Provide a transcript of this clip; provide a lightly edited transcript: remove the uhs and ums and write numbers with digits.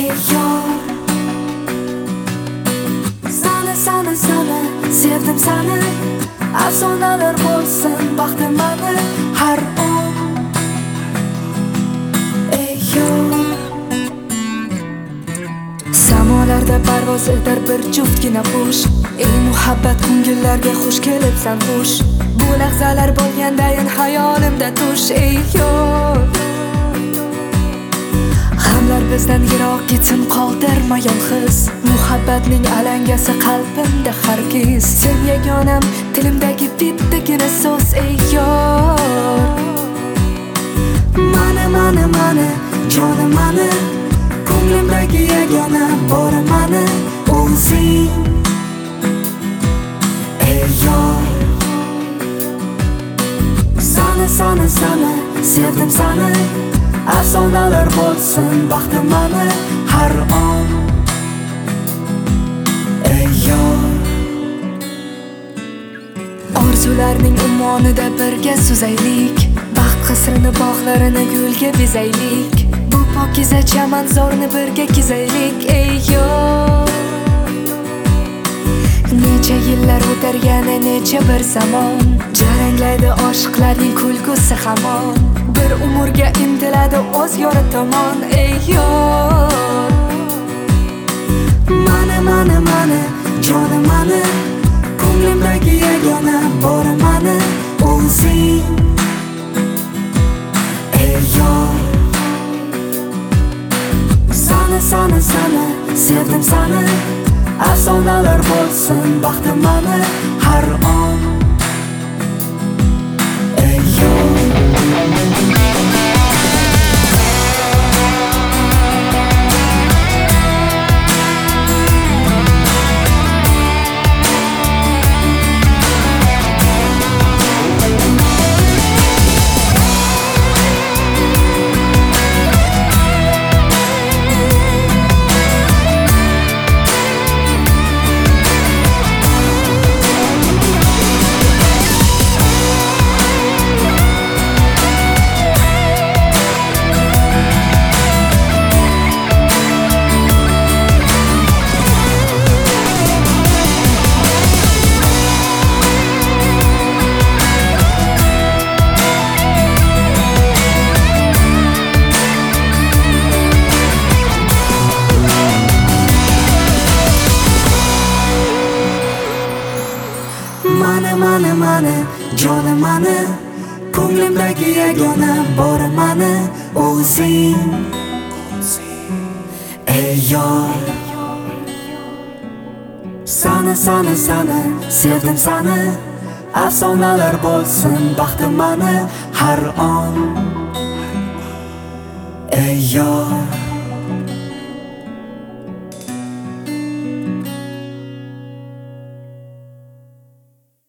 ey yor. Sani sevdim sani, afsonalar bo'lsin baxtim mani har on. Ey yor. Samolarda parvoz etar bir juftgina qush, ey muhabbat ko'ngillarga xush kelibsan xush. Bu lahzalar bo'lgandayin hayolimda tush, ey yor. G'amlar bizdan yiroq ketsin, qoldirma yolg'iz. Muhabbatning alangasi qalbimda hargiz. Sen yagonam, tilimdagi bittagina so'z, ey yor. Mani, jonim mani, ko'nglimdagi yagona bori mani o'zing, ey yor. Sani sevdim sani, afsonalar bo'lsin baxtim mani har on, ey yor. Orzularning ummonida birga suzaylik, baxt qasrini bog'larini gulga bezaylik. Bu pokiza chamanzorni birga kezaylik, ey yor. Necha yillar o'tar yana necha bir zamon, jaranglaydi oshiqlarning kulgusi hamon. Bir umrga intiladi o'z yori tomon, ey yor. Mani, jonim mani, ko'nglimdagi yagona bori mani o'zing, ey yor. Sani sevdim sani, afsonalar bo'lsin baxtim mani har on, ey yor. Mani, jonim mani, ko'nglimdagi yagona bori mani o'zing, ey yor. Sani sevdim sani, afsonalar bo'lsin baxtim mani har on, ey yor.